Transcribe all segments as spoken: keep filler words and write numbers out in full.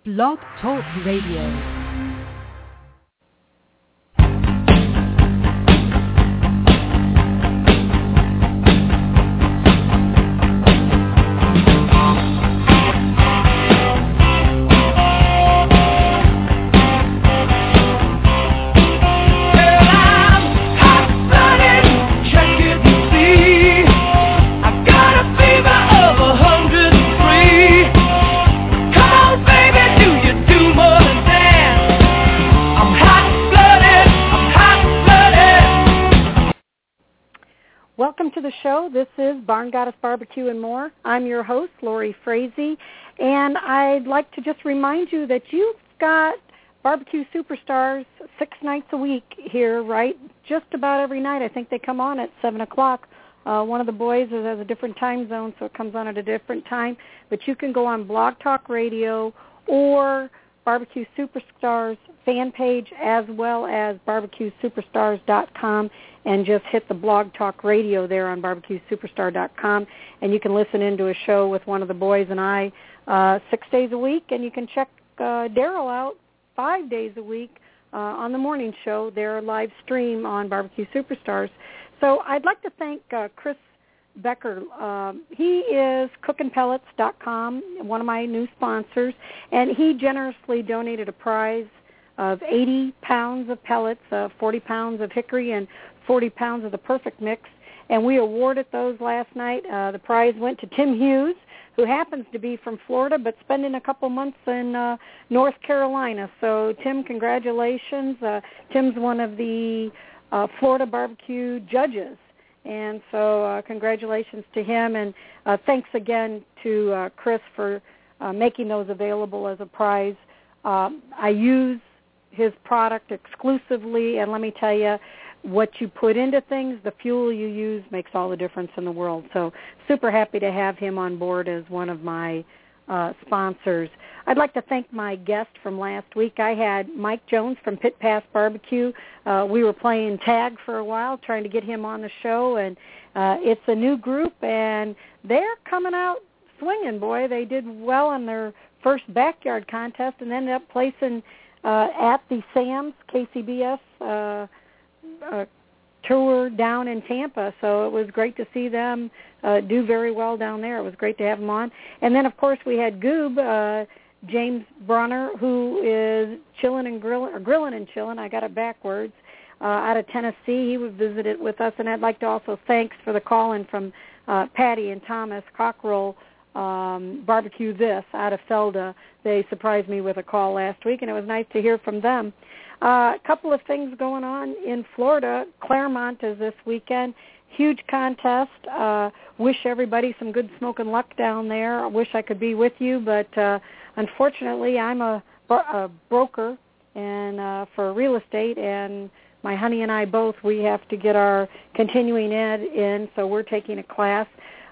Blog Talk Radio. Welcome to the show. This is Barn Goddess Barbecue and More. I'm your host, Lori Frazee, and I'd like to just remind you that you've got Barbecue Superstars six nights a week here, right? Just about every night. I think they come on at seven o'clock. Uh, one of the boys is has a different time zone, so it comes on at a different time. But you can go on Blog Talk Radio or Barbecue Superstars fan page, as well as barbecue superstars dot com, and just hit the Blog Talk Radio there on barbecue superstar dot com, and you can listen into a show with one of the boys and I uh, six days a week, and you can check uh, Daryl out five days a week uh, on the morning show, their live stream on Barbecue Superstars. So I'd like to thank uh, Chris Becker. Uh, he is cookin pellets dot com, one of my new sponsors, and he generously donated a prize of eighty pounds of pellets, uh, forty pounds of hickory, and forty pounds of the Perfect Mix, and we awarded those last night. Uh, the prize went to Tim Hughes, who happens to be from Florida but spending a couple months in uh, North Carolina. So, Tim, congratulations. Uh, Tim's one of the uh, Florida barbecue judges. And so uh, congratulations to him, and uh, thanks again to uh, Chris for uh, making those available as a prize. Um, I use his product exclusively, and let me tell you, what you put into things, the fuel you use makes all the difference in the world. So super happy to have him on board as one of my uh, sponsors. I'd like to thank my guest from last week. I had Mike Jones from Pit Pass Barbecue. Uh, we were playing tag for a while, trying to get him on the show, and uh, it's a new group, and they're coming out swinging, boy. They did well in their first backyard contest and ended up placing uh, at the Sam's K C B S uh, uh, tour down in Tampa, so it was great to see them uh, do very well down there. It was great to have them on. And then, of course, we had Goob, uh, James Brunner, who is chilling and grilling, or grilling and chilling, I got it backwards, uh, out of Tennessee. He would visit it with us, and I'd like to also thanks for the call-in from uh, Patty and Thomas Cockrell, um, Barbecue This, out of Felda. They surprised me with a call last week, and it was nice to hear from them. Uh, a couple of things going on in Florida. Claremont is this weekend. Huge contest. Uh, wish everybody some good smoking luck down there. I wish I could be with you, but uh, unfortunately I'm a, a broker and uh, for real estate, and my honey and I both, we have to get our continuing ed in, so we're taking a class.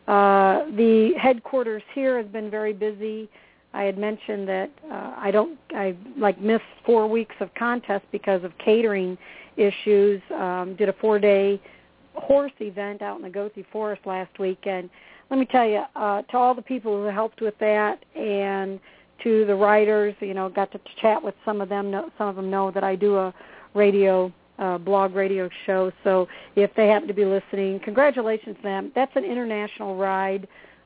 Uh, the headquarters here has been very busy. I had mentioned that uh, I don't, I like missed four weeks of contest because of catering issues. Um, did a four-day horse event out in the Gothi Forest last week, and let me tell you, uh, to all the people who helped with that, and to the writers, you know, got to chat with some of them. Know, some of them know that I do a radio, uh, blog radio show. So if they happen to be listening, congratulations to them. That's an international ride.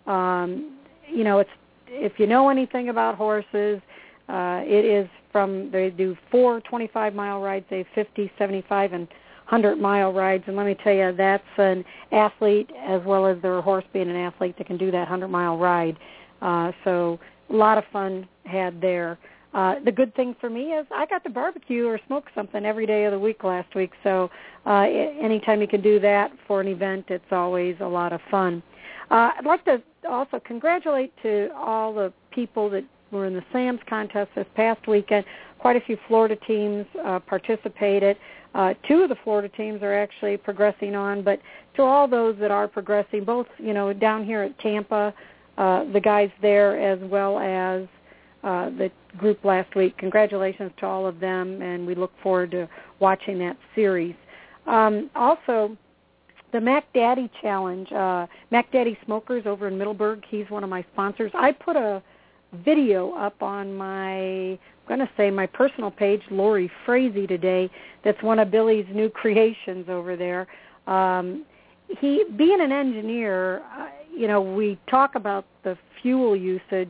Um, you know, it's. If you know anything about horses, uh, it is from, they do four twenty-five-mile rides, they have fifty, seventy-five, and one hundred-mile rides. And let me tell you, that's an athlete as well as their horse being an athlete that can do that one hundred-mile ride. Uh, so a lot of fun had there. Uh, the good thing for me is I got to barbecue or smoke something every day of the week last week. So uh, anytime you can do that for an event, it's always a lot of fun. Uh, I'd like to also congratulate to all the people that were in the Sam's contest this past weekend. Quite a few Florida teams uh, participated. Uh, two of the Florida teams are actually progressing on, but to all those that are progressing, both, you know, down here at Tampa, uh, the guys there, as well as uh, the group last week, congratulations to all of them, and we look forward to watching that series. Um, also, the Mac Daddy Challenge, uh, Mac Daddy Smokers over in Middleburg, he's one of my sponsors. I put a video up on my, I'm going to say my personal page, Lori Frazee today. That's one of Billy's new creations over there. Um, he, being an engineer, uh, you know, we talk about the fuel usage.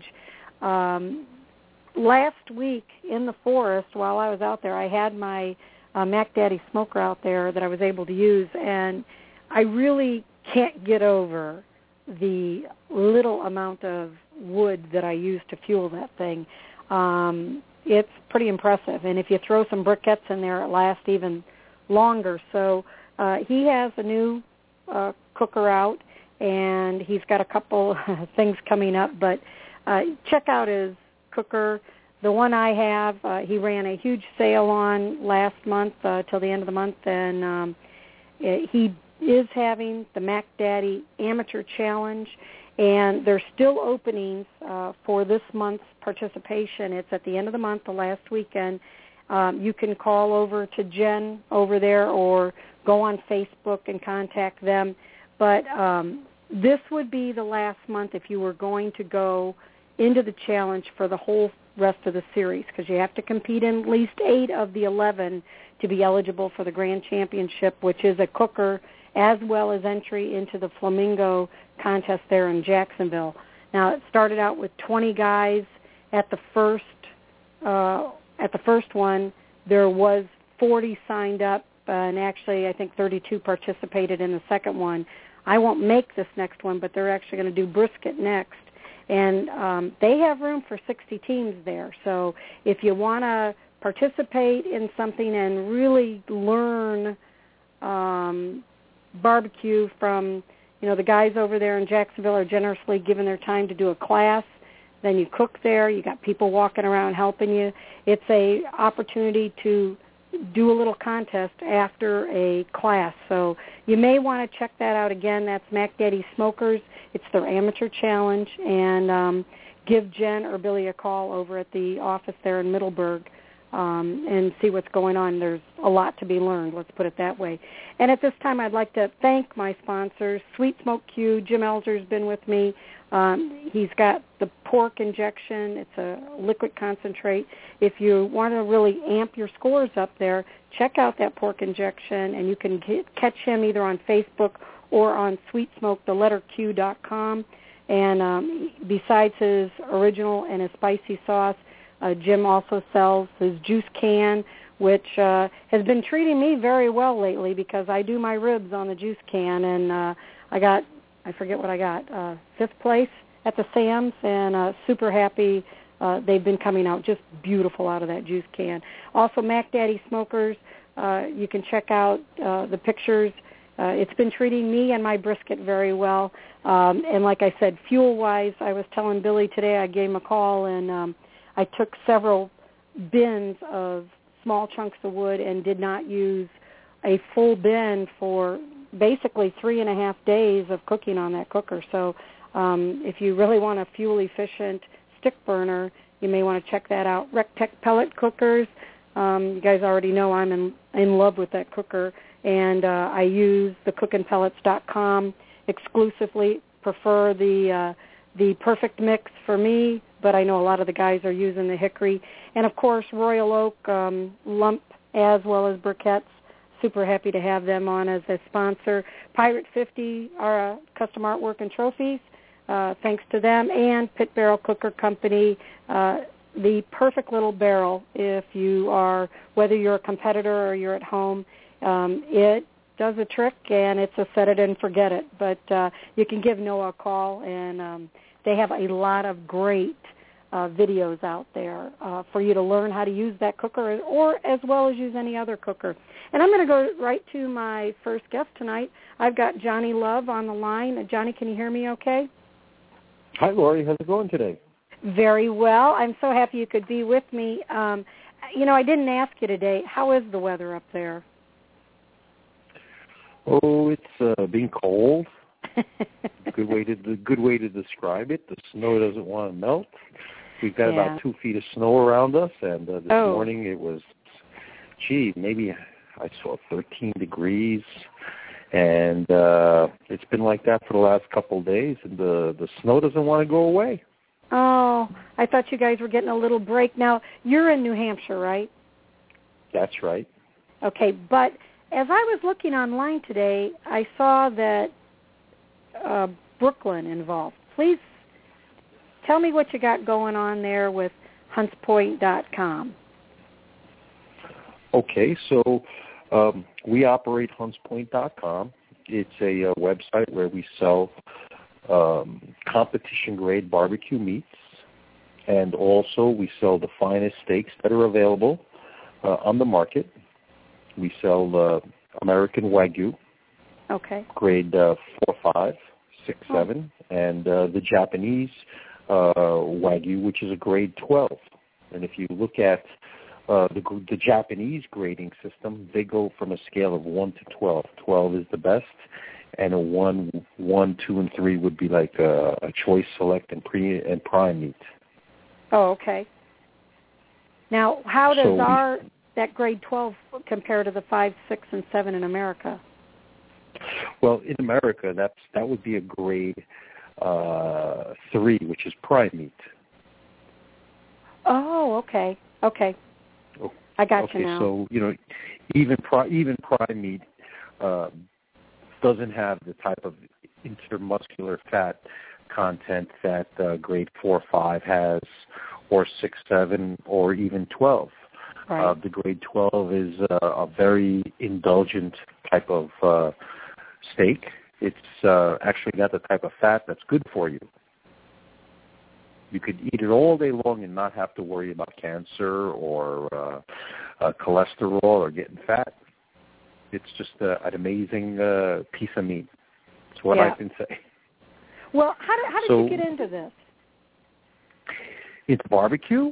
Um, last week in the forest, while I was out there, I had my uh, Mac Daddy smoker out there that I was able to use, and I really can't get over the little amount of wood that I use to fuel that thing. Um, it's pretty impressive, and if you throw some briquettes in there, it lasts even longer. So uh, he has a new uh, cooker out, and he's got a couple things coming up, but uh, check out his cooker. The one I have, uh, he ran a huge sale on last month uh, till the end of the month, and um, it, he is having the Mac Daddy Amateur Challenge, and there's still openings uh, for this month's participation. It's at the end of the month, the last weekend. Um, you can call over to Jen over there or go on Facebook and contact them. But um, this would be the last month if you were going to go into the challenge for the whole rest of the series, because you have to compete in at least eight of the eleven to be eligible for the Grand Championship, which is a cooker, as well as entry into the Flamingo contest there in Jacksonville. Now, it started out with twenty guys at the first uh, at the first one. There was forty signed up, uh, and actually I think thirty-two participated in the second one. I won't make this next one, but they're actually going to do brisket next. And um, they have room for sixty teams there. So if you want to participate in something and really learn um, barbecue from, you know, the guys over there in Jacksonville are generously giving their time to do a class. Then you cook there. You got people walking around helping you. It's a opportunity to do a little contest after a class. So you may want to check that out again. That's Mac Daddy Smokers. It's their amateur challenge. And um, give Jen or Billy a call over at the office there in Middleburg um, and see what's going on. There's a lot to be learned, let's put it that way. And at this time, I'd like to thank my sponsors. Sweet Smoke Q, Jim Elzer's been with me. Um, he's got the pork injection. It's a liquid concentrate. If you want to really amp your scores up there, check out that pork injection, and you can get, catch him either on Facebook or on sweet smoke the letter q dot com. And um, besides his original and his spicy sauce, uh, Jim also sells his juice can, which uh, has been treating me very well lately because I do my ribs on the juice can, and uh, I got I forget what I got, uh, fifth place at the Sam's, and uh, super happy. Uh, they've been coming out just beautiful out of that juice can. Also, Mac Daddy Smokers, uh, you can check out uh, the pictures. Uh, it's been treating me and my brisket very well. Um, and like I said, fuel-wise, I was telling Billy today, I gave him a call, and um, I took several bins of small chunks of wood and did not use a full bin for basically three and a half days of cooking on that cooker. So um, if you really want a fuel-efficient stick burner, you may want to check that out. RecTech pellet cookers. Um, you guys already know I'm in, in love with that cooker, and uh, I use the cookin pellets dot com exclusively. Prefer the uh, the Perfect Mix for me, but I know a lot of the guys are using the Hickory. And, of course, Royal Oak um, lump as well as briquettes. Super happy to have them on as a sponsor. Pirate fifty are uh, custom artwork and trophies, uh, thanks to them, and Pit Barrel Cooker Company, uh, the perfect little barrel if you are, whether you're a competitor or you're at home. Um, it does a trick, and it's a set it and forget it. But uh, you can give Noah a call, and um, they have a lot of great Uh, videos out there uh, for you to learn how to use that cooker, or as well as use any other cooker. And I'm going to go right to my first guest tonight. I've got Johnny Love on the line. Uh, Johnny, can you hear me okay? Hi, Lori. How's it going today? Very well. I'm so happy you could be with me. Um, you know, I didn't ask you today, how is the weather up there? Oh, it's uh, being cold. good way to good way to describe it. The snow doesn't want to melt. We've got yeah. about two feet of snow around us, and uh, this oh. morning it was, gee, maybe I saw thirteen degrees, and uh, it's been like that for the last couple of days, and the the snow doesn't want to go away. Oh, I thought you guys were getting a little break. Now, you're in New Hampshire, right? That's right. Okay, but as I was looking online today, I saw that uh, Brooklyn involved. Please tell me what you got going on there with hunts point dot com. Okay, so um, we operate hunts point dot com. It's a, uh website where we sell um, competition-grade barbecue meats, and also we sell the finest steaks that are available uh, on the market. We sell uh, American Wagyu, okay, grade uh, four, five, six, oh. seven, and uh, the Japanese uh, Wagyu, which is a grade twelve. And if you look at uh, the, the Japanese grading system, they go from a scale of one to twelve. twelve is the best, and a one, one, two, and three would be like a, a choice, select, and pre and prime meat. Oh, okay. Now, how does So our that grade twelve compare to the five, six, and seven in America? Well, in America, that's that would be a grade uh, three, which is prime meat. Oh, okay, okay. Oh, I got okay, you now. So you know, even pri- even prime meat uh, doesn't have the type of intermuscular fat content that uh, grade four, five has, or six, seven, or even twelve. Right. Uh, the grade twelve is uh, a very indulgent type of uh, steak. It's uh, actually got the type of fat that's good for you. You could eat it all day long and not have to worry about cancer or uh, uh, cholesterol or getting fat. It's just uh, an amazing uh, piece of meat. That's what yeah. I can say. Well, how did, how did so, you get into this? It's barbecue?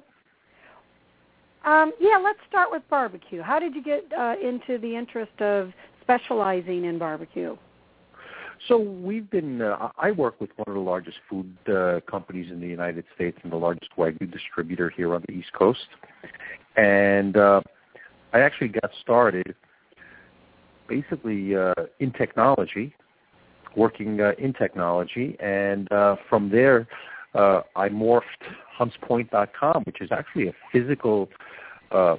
Um, yeah, let's start with barbecue. How did you get uh, into the interest of specializing in barbecue? So we've been, uh, I work with one of the largest food uh, companies in the United States and the largest Wagyu distributor here on the East Coast. And uh, I actually got started basically uh, in technology, working uh, in technology. And uh, from there, uh, I morphed hunts point dot com, which is actually a physical uh,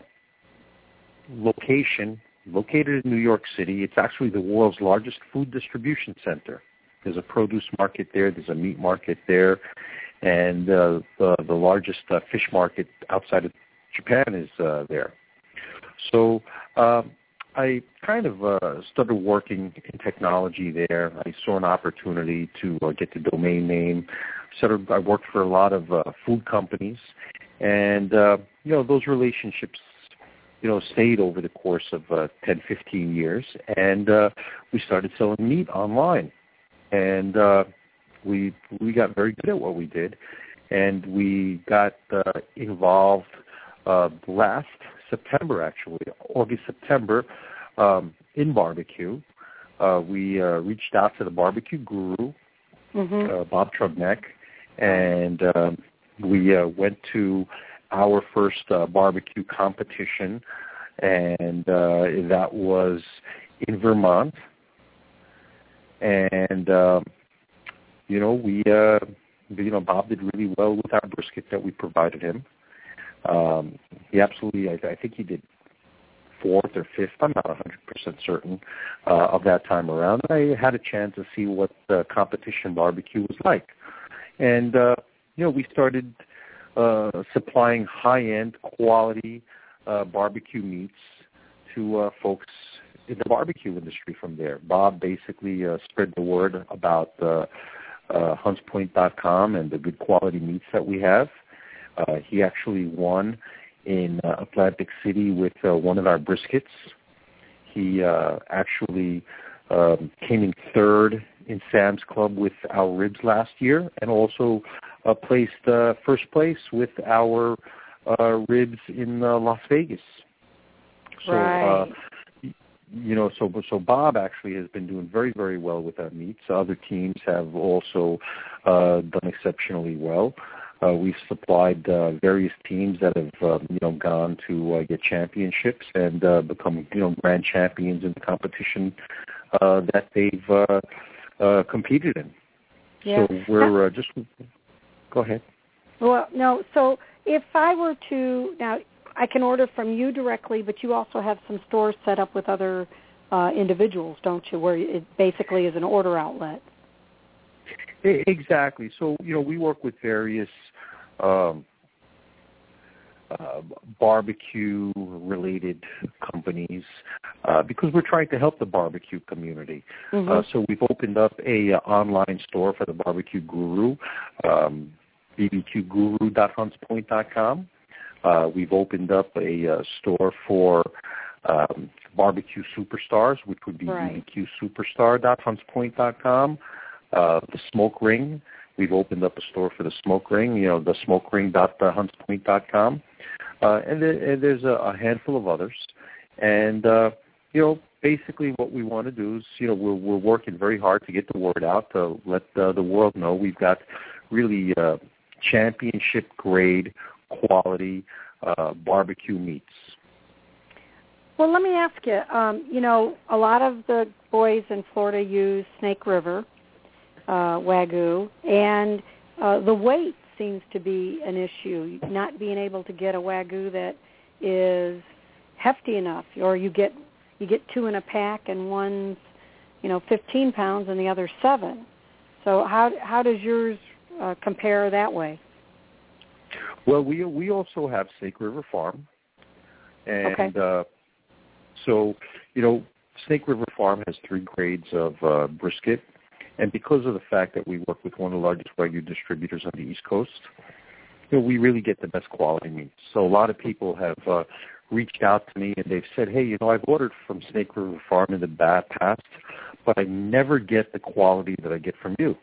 location located in New York City. It's actually the world's largest food distribution center. There's a produce market there. There's a meat market there. And uh, the, the largest uh, fish market outside of Japan is uh, there. So uh, I kind of uh, started working in technology there. I saw an opportunity to uh, get the domain name. Started, I worked for a lot of uh, food companies. And, uh, you know, those relationships you know, stayed over the course of uh, ten, fifteen years, and uh, we started selling meat online. And uh, we we got very good at what we did, and we got uh, involved uh, last September, actually, August, September, um, in barbecue. Uh, we uh, reached out to the barbecue guru, mm-hmm. uh, Bob Trubneck, and um, we uh, went to our first uh, barbecue competition, and uh, that was in Vermont. And uh, you know, we uh, you know Bob did really well with our brisket that we provided him. Um, he absolutely, I, I think he did fourth or fifth. I'm not one hundred percent certain uh, of that time around. I had a chance to see what the competition barbecue was like, and uh, you know, we started Uh, supplying high-end quality uh, barbecue meats to uh, folks in the barbecue industry from there. Bob basically uh, spread the word about uh, uh, hunts point dot com and the good quality meats that we have. Uh, he actually won in uh, Atlantic City with uh, one of our briskets. He uh, actually um, came in third in Sam's Club with our ribs last year, and also uh, placed uh, first place with our uh, ribs in uh, Las Vegas. So, right. uh, you know, so so Bob actually has been doing very, very well with our meats. Other teams have also uh, done exceptionally well. Uh, we've supplied uh, various teams that have, uh, you know, gone to uh, get championships and uh, become, you know, grand champions in the competition uh, that they've uh, uh, competed in. Yeah. So we're uh, just go ahead. Well, no. So if I were to now, I can order from you directly, but you also have some stores set up with other uh, individuals, don't you? Where it basically is an order outlet. Exactly. So you know, we work with various um, uh, barbecue-related companies uh, because we're trying to help the barbecue community. Mm-hmm. Uh, so we've opened up a uh, online store for the Barbecue Guru, um, b b q guru dot hunts point dot com. Uh, we've opened up a uh, store for um, Barbecue Superstars, which would be right. b b q superstar dot hunts point dot com. Uh, the Smoke Ring, we've opened up a store for the Smoke Ring, you know, the smoke ring dot hunts point dot com. Uh, and, there, and there's a, a handful of others. And, uh, you know, basically what we want to do is, you know, we're, we're working very hard to get the word out, to let uh, the world know we've got really uh, championship-grade quality uh, barbecue meats. Well, let me ask you, um, you know, a lot of the boys in Florida use Snake River uh, Wagyu, and uh, the weight seems to be an issue, not being able to get a Wagyu that is hefty enough, or you get you get two in a pack and one's, you know, fifteen pounds and the other seven. So how how does yours uh, compare that way? Well, we we also have Snake River Farm, and okay. uh, so you know, Snake River Farm has three grades of uh, brisket, and because of the fact that we work with one of the largest Wagyu distributors on the East Coast, you know, we really get the best quality meat. So a lot of people have uh, reached out to me and they've said, hey, you know, I've ordered from Snake River Farm in the past, but I never get the quality that I get from you.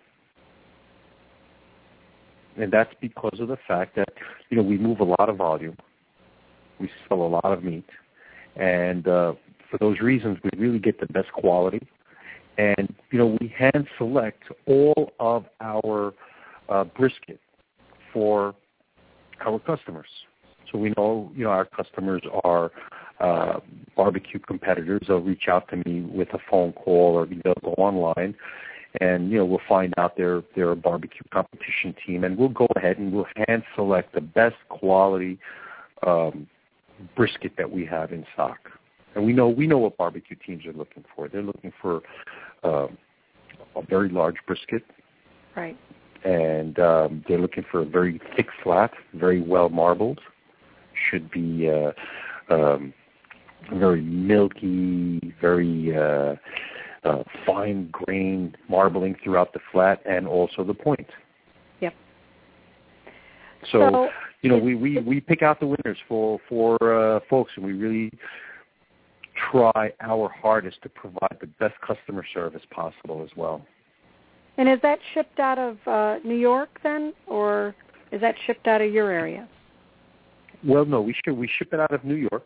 And that's because of the fact that, you know, we move a lot of volume. We sell a lot of meat. And uh, for those reasons, we really get the best quality. And, you know, we hand select all of our uh, brisket for our customers. So we know, you know, our customers are uh, barbecue competitors. They'll reach out to me with a phone call, or they'll go online, and, you know, we'll find out they're, they're a barbecue competition team, and we'll go ahead and we'll hand select the best quality um, brisket that we have in stock. And we know we know what barbecue teams are looking for. They're looking for uh, a very large brisket. Right. And um, they're looking for a very thick flat, very well marbled. Should be uh, um, very milky, very uh, uh, fine grained marbling throughout the flat, and also the point. Yep. So, so you know, we, we, we pick out the winners for for uh, folks, and we really try our hardest to provide the best customer service possible as well. And is that shipped out of uh, New York then, or is that shipped out of your area? Well, no, we ship we ship it out of New York,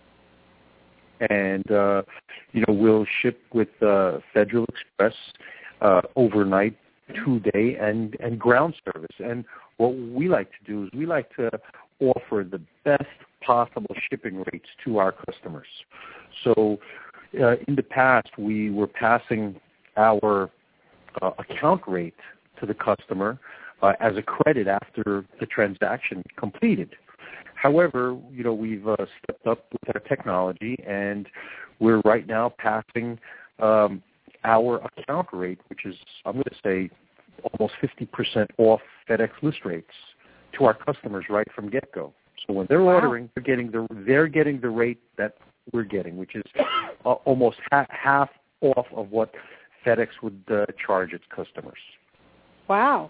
and uh, you know, we'll ship with uh, Federal Express uh, overnight, two day, and and ground service. And what we like to do is we like to offer the best possible shipping rates to our customers. So, uh, in the past, we were passing our uh, account rate to the customer uh, as a credit after the transaction completed. However, you know, we've uh, stepped up with our technology, and we're right now passing um, our account rate, which is, I'm going to say, almost fifty percent off FedEx list rates to our customers right from get-go. So when they're wow. ordering, they're getting the they're getting the rate that we're getting, which is uh, almost ha- half off of what FedEx would uh, charge its customers. Wow.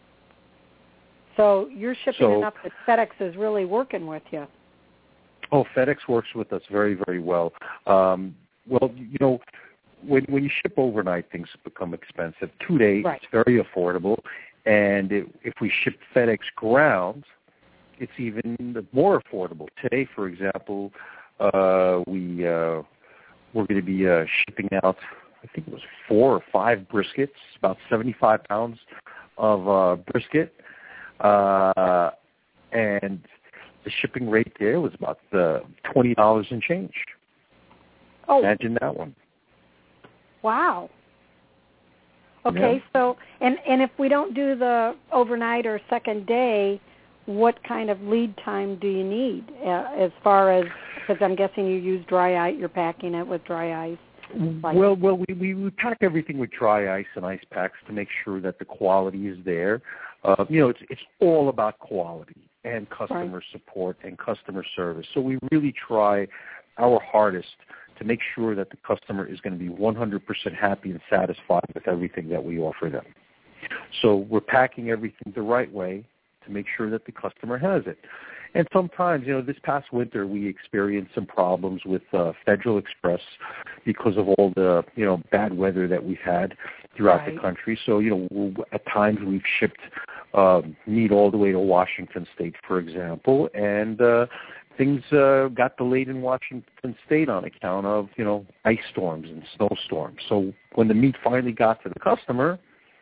So you're shipping so, enough that FedEx is really working with you. Oh, FedEx works with us very, very well. Um, well, you know, when when you ship overnight, things become expensive. Two days, right. It's very affordable. And it, if we ship FedEx ground, it's even more affordable. Today, for example, uh, we, uh, we're going to be uh, shipping out, I think it was four or five briskets, about seventy-five pounds of uh, brisket. Uh, and the shipping rate there was about uh, twenty dollars and change. Oh. Imagine that one. Wow. Okay, yeah. so, and, and if we don't do the overnight or second day, what kind of lead time do you need uh, as far as, because I'm guessing you use dry ice, you're packing it with dry ice. Like well, well, we, we, we pack everything with dry ice and ice packs to make sure that the quality is there. Uh, you know, it's it's all about quality and customer right. support and customer service. So we really try our hardest to make sure that the customer is going to be one hundred percent happy and satisfied with everything that we offer them. So we're packing everything the right way to make sure that the customer has it. And sometimes, you know, this past winter we experienced some problems with uh, Federal Express because of all the, you know, bad weather that we've had throughout right. the country. So, you know, at times we've shipped um, meat all the way to Washington State, for example, and uh, things uh, got delayed in Washington State on account of, you know, ice storms and snowstorms. So when the meat finally got to the customer,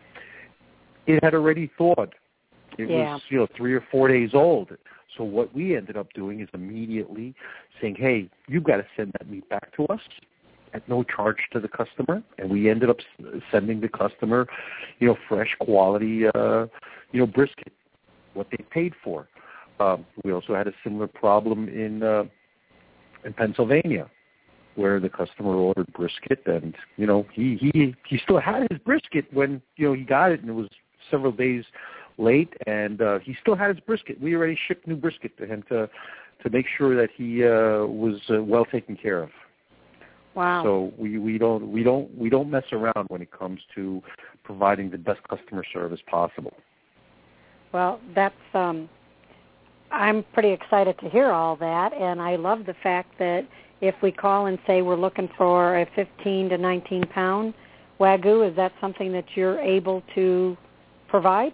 it had already thawed. It yeah. was, you know, three or four days old. So what we ended up doing is immediately saying, hey, you've got to send that meat back to us at no charge to the customer. And we ended up sending the customer, you know, fresh quality, uh, you know, brisket, what they paid for. Um, we also had a similar problem in uh, in Pennsylvania, where the customer ordered brisket, and you know, he he he still had his brisket when you know he got it, and it was several days late, and uh, he still had his brisket. We already shipped new brisket to him to to make sure that he uh, was uh, well taken care of. Wow. So we, we don't we don't we don't mess around when it comes to providing the best customer service possible. Well, that's um, I'm pretty excited to hear all that, and I love the fact that if we call and say we're looking for a fifteen to nineteen pound Wagyu, is that something that you're able to provide?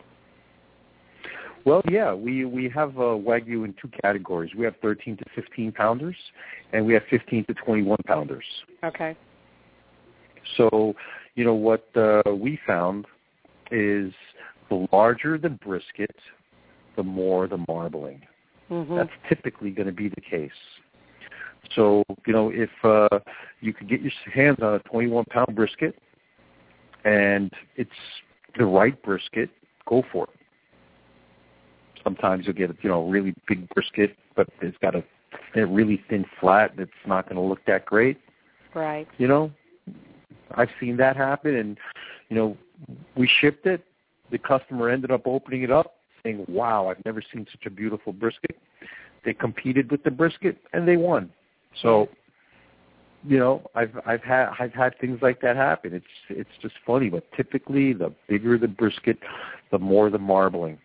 Well, yeah, we, we have uh, Wagyu in two categories. We have thirteen to fifteen pounders, and we have fifteen to twenty-one pounders. Okay. So, you know, what uh, we found is the larger the brisket, the more the marbling. Mm-hmm. That's typically going to be the case. So, you know, if uh, you could get your hands on a twenty-one pound brisket and it's the right brisket, go for it. Sometimes you'll get, you know, a really big brisket, but it's got a, a really thin flat that's not going to look that great. Right. You know, I've seen that happen, and, you know, we shipped it. The customer ended up opening it up, saying, wow, I've never seen such a beautiful brisket. They competed with the brisket, and they won. So, you know, I've I've had I've had things like that happen. It's it's just funny, but typically the bigger the brisket, the more the marbling.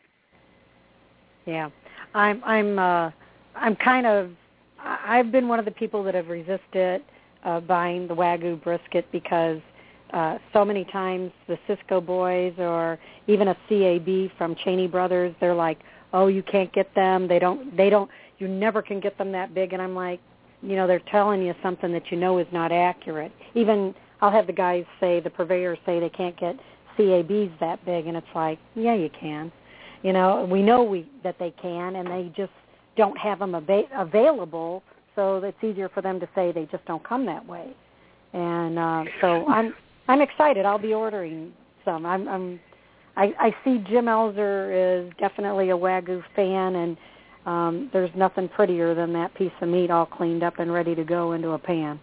Yeah, I'm I'm uh, I'm kind of I've been one of the people that have resisted uh, buying the Wagyu brisket because uh, so many times the Cisco boys or even a C A B from Cheney Brothers, they're like, oh, you can't get them. They don't. They don't. You never can get them that big. And I'm like, you know, they're telling you something that you know is not accurate. Even I'll have the guys say, the purveyors say they can't get C A Bs that big, and it's like, yeah, you can. You know, we know we that they can, and they just don't have them ava- available, so it's easier for them to say they just don't come that way. And uh, so I'm I'm excited. I'll be ordering some. I'm, I'm I, I see Jim Elzer is definitely a Wagyu fan, and um, there's nothing prettier than that piece of meat all cleaned up and ready to go into a pan.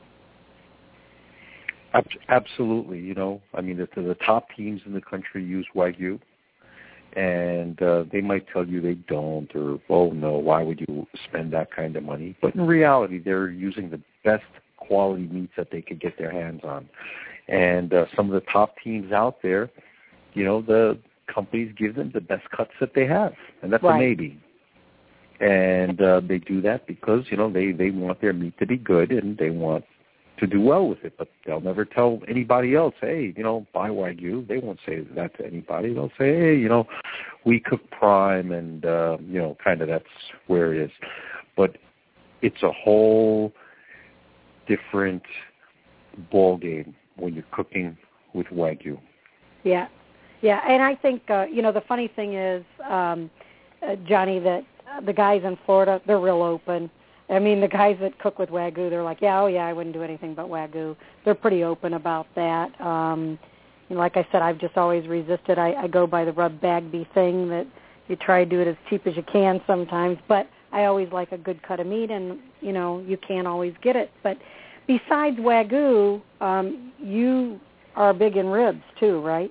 Absolutely. You know, I mean, the, the top teams in the country use Wagyu. And uh, they might tell you they don't, or, oh, no, why would you spend that kind of money? But in reality, they're using the best quality meats that they could get their hands on. And uh, some of the top teams out there, you know, the companies give them the best cuts that they have, and that's right. a maybe. And uh, they do that because, you know, they, they want their meat to be good, and they want to do well with it, but they'll never tell anybody else, hey, you know, buy Wagyu. They won't say that to anybody. They'll say, hey, you know, we cook prime, and, uh, you know, kind of that's where it is. But it's a whole different ball game when you're cooking with Wagyu. Yeah, yeah, and I think, uh, you know, the funny thing is, um, uh, Johnny, that uh, the guys in Florida, they're real open. I mean, the guys that cook with Wagyu, they're like, yeah, oh, yeah, I wouldn't do anything but Wagyu. They're pretty open about that. Um, you know, like I said, I've just always resisted. I, I go by the Rub Bagby thing that, you try to do it as cheap as you can sometimes, but I always like a good cut of meat, and, you know, you can't always get it. But besides Wagyu, um, you are big in ribs too, right?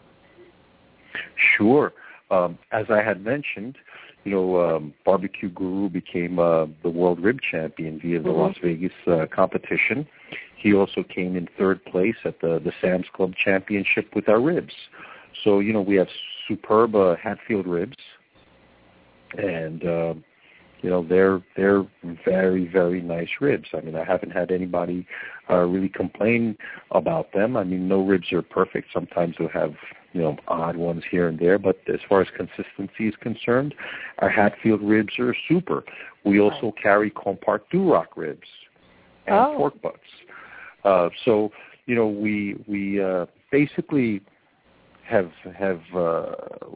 Sure. Um, as I had mentioned, you know, um, Barbecue Guru became uh, the world rib champion via the mm-hmm. Las Vegas uh, competition. He also came in third place at the, the Sam's Club Championship with our ribs. So, you know, we have superb uh, Hatfield ribs, and, uh, you know, they're they're very, very nice ribs. I mean, I haven't had anybody uh, really complain about them. I mean, no ribs are perfect. Sometimes they'll have, you know, odd ones here and there, but as far as consistency is concerned, our Hatfield ribs are super. We also carry Compart Duroc ribs and oh. pork butts. Uh, so, you know, we we uh, basically have have uh,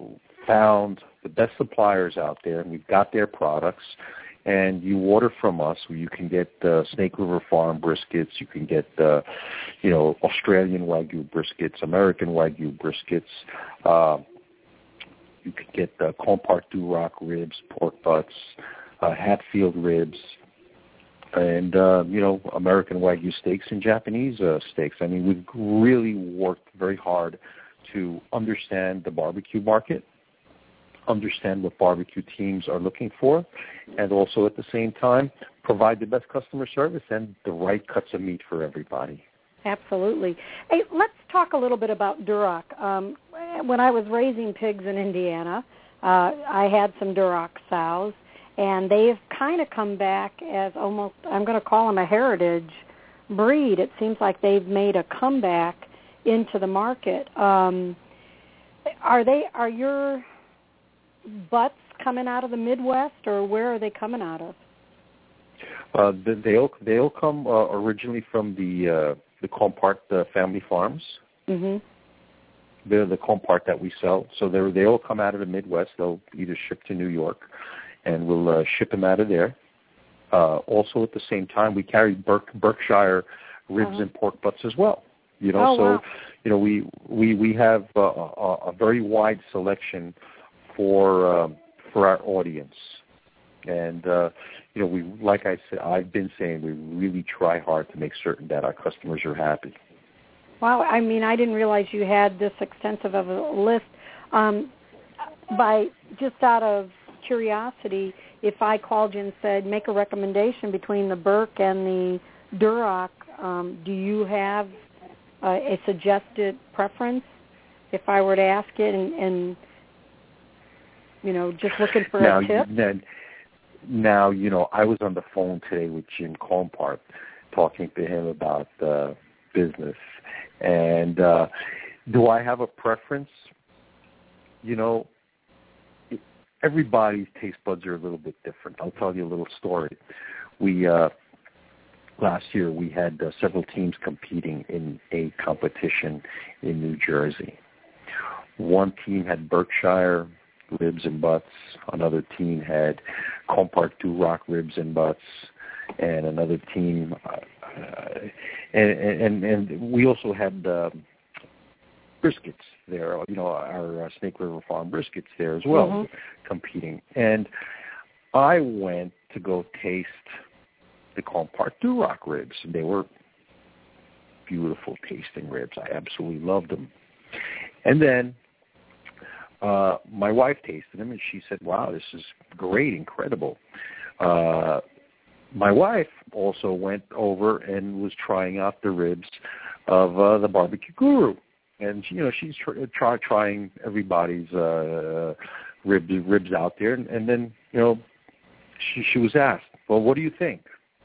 found the best suppliers out there, and we've got their products. And you order from us, where you can get uh, Snake River Farm briskets, you can get, uh, you know, Australian Wagyu briskets, American Wagyu briskets. Uh, you can get uh, Compart Duroc ribs, pork butts, uh, Hatfield ribs, and, uh, you know, American Wagyu steaks and Japanese uh, steaks. I mean, we've really worked very hard to understand the barbecue market, understand what barbecue teams are looking for, and also at the same time provide the best customer service and the right cuts of meat for everybody. Absolutely. Hey, let's talk a little bit about Duroc. Um, when I was raising pigs in Indiana, uh, I had some Duroc sows, and they've kind of come back as almost, I'm going to call them a heritage breed. It seems like they've made a comeback into the market. Um, are they, are your butts coming out of the Midwest, or where are they coming out of? Uh, they'll they'll come uh, originally from the uh, the Compart uh, family farms. Mm-hmm. They're the Compart that we sell, so they they all come out of the Midwest. They'll either ship to New York, and we'll uh, ship them out of there. Uh, also, at the same time, we carry Berk, Berkshire ribs uh-huh. and pork butts as well. You know, oh, so wow. you know we we we have uh, a, a very wide selection for um, for our audience, and uh, you know, we like I said, I've been saying we really try hard to make certain that our customers are happy. Wow, I mean, I didn't realize you had this extensive of a list. Um, by just out of curiosity, if I called you and said make a recommendation between the Berk and the Duroc, um, do you have uh, a suggested preference? If I were to ask it, and, and you know, just looking for now, a tip? Now, now, you know, I was on the phone today with Jim Compart, talking to him about uh, business. And uh, do I have a preference? You know, everybody's taste buds are a little bit different. I'll tell you a little story. We uh, last year we had uh, several teams competing in a competition in New Jersey. One team had Berkshire ribs and butts. Another team had Compart Duroc ribs and butts, and another team, uh, and, and and we also had uh, briskets there. You know, our uh, Snake River Farm briskets there as well, mm-hmm. competing. And I went to go taste the Compart Duroc ribs, and they were beautiful tasting ribs. I absolutely loved them. And then Uh, my wife tasted them, and she said, wow, this is great, incredible. Uh, my wife also went over and was trying out the ribs of uh, the Barbecue Guru. And, you know, she's tr- try, trying everybody's uh, ribs, ribs out there. And, and then, you know, she, she was asked, well, what do you think?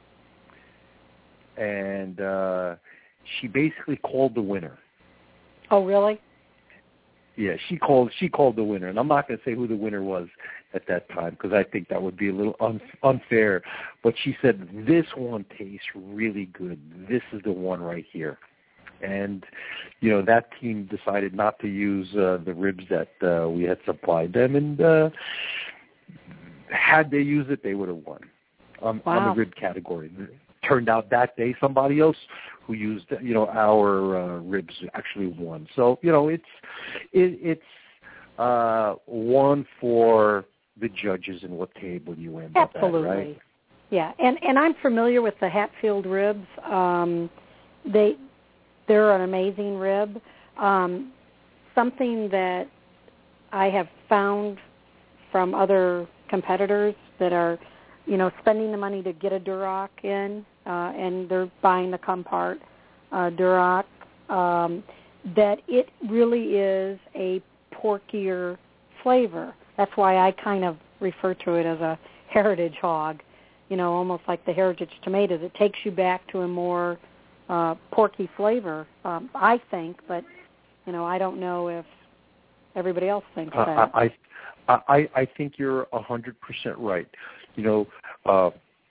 And uh, she basically called the winner. Oh, really? Yeah, she called. She called the winner, and I'm not going to say who the winner was at that time because I think that would be a little un, unfair. But she said this one tastes really good. This is the one right here, and you know that team decided not to use uh, the ribs that uh, we had supplied them, and uh, had they used it, they would have won um, wow. on the rib category. Turned out that day somebody else who used, you know, our uh, ribs actually won. So, you know, it's it, it's uh, one for the judges and what table you end Absolutely. up at, right? Yeah, and and I'm familiar with the Hatfield ribs. Um, they they're an amazing rib. Um, something that I have found from other competitors that are, you know, spending the money to get a Duroc in, uh, and they're buying the Compart uh, Duroc, um, that it really is a porkier flavor. That's why I kind of refer to it as a heritage hog, you know, almost like the heritage tomatoes. It takes you back to a more uh, porky flavor, um, I think, but, you know, I don't know if everybody else thinks uh, that. I, I, I think you're one hundred percent right. You know, uh,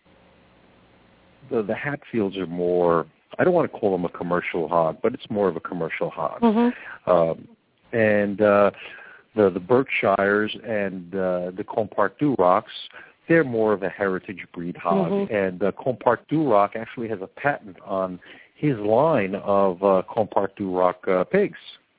the, the Hatfields are more, I don't want to call them a commercial hog, but it's more of a commercial hog. Mm-hmm. Um, and uh, the, the Berkshires and uh, the Compart Durocs, they're more of a heritage breed hog. Mm-hmm. And uh, Compart Duroc actually has a patent on his line of uh, Compart Duroc uh, pigs.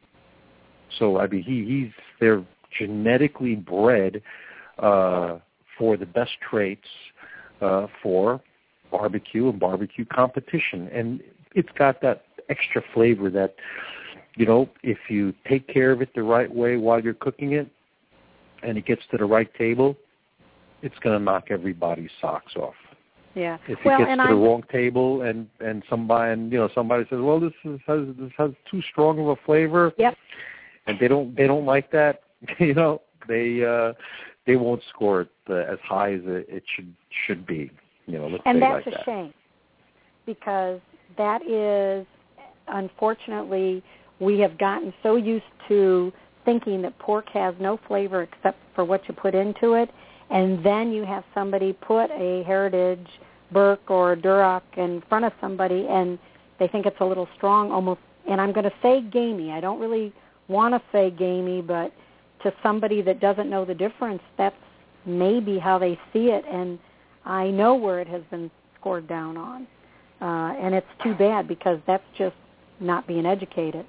So, I mean, he, he's they're genetically bred uh, for the best traits uh, for barbecue and barbecue competition. And it's got that extra flavor that, you know, if you take care of it the right way while you're cooking it and it gets to the right table, it's going to knock everybody's socks off. Yeah. If it well, gets and to I'm, the wrong table and, and somebody and you know somebody says, well, this is, has this has too strong of a flavor, yep. and they don't they don't like that, you know, they uh, they won't score it uh, as high as it, it should should be. You know, let's and say that's like a that. shame, because that is, unfortunately, we have gotten so used to thinking that pork has no flavor except for what you put into it, and then you have somebody put a Heritage Burke or a Duroc in front of somebody, and they think it's a little strong, almost, and I'm going to say gamey. I don't really want to say gamey, but to somebody that doesn't know the difference, that's maybe how they see it, and I know where it has been scored down on. Uh, and it's too bad, because that's just not being educated.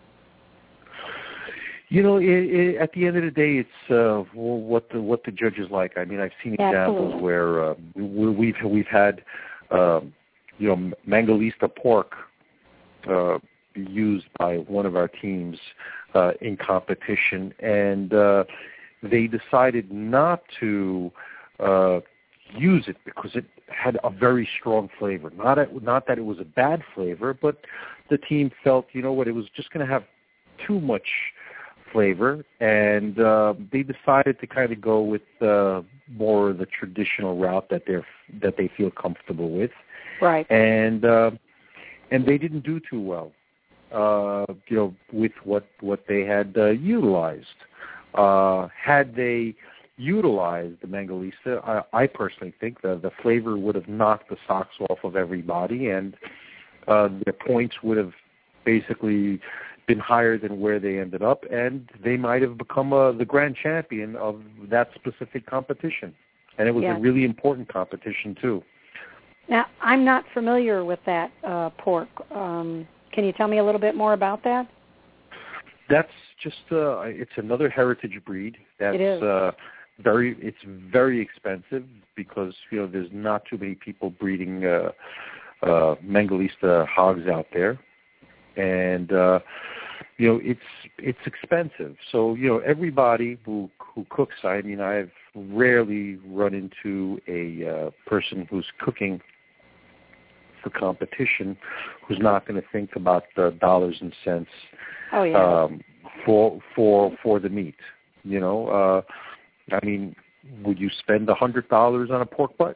You know, it, it, at the end of the day, it's uh, what the what the judges like. I mean, I've seen examples Absolutely. where uh, we, we've we've had, um, you know, Mangalitsa pork uh, used by one of our teams uh, in competition, and uh, they decided not to uh, use it because it had a very strong flavor. Not at, not that it was a bad flavor, but the team felt, you know what, it was just going to have too much flavor, and uh, they decided to kind of go with uh, more the traditional route that they're that they feel comfortable with. Right. And uh, and they didn't do too well, uh, you know, with what what they had uh, utilized. Uh, had they utilized the Mangalitsa, I, I personally think that the flavor would have knocked the socks off of everybody, and uh, their points would have basically been higher than where they ended up, and they might have become uh, the grand champion of that specific competition. And it was yeah. a really important competition, too. Now, I'm not familiar with that uh, pork. Um, can you tell me a little bit more about that? That's just, uh, it's another heritage breed. That's, it is. Uh, very, it's very expensive because, you know, there's not too many people breeding uh, uh, Mangalitsa hogs out there. And, uh, you know, it's it's expensive. So, you know, everybody who who cooks, I mean, I've rarely run into a uh, person who's cooking for competition who's not going to think about the dollars and cents oh, yeah. um, for for for the meat. You know, uh, I mean, would you spend a hundred dollars on a pork butt?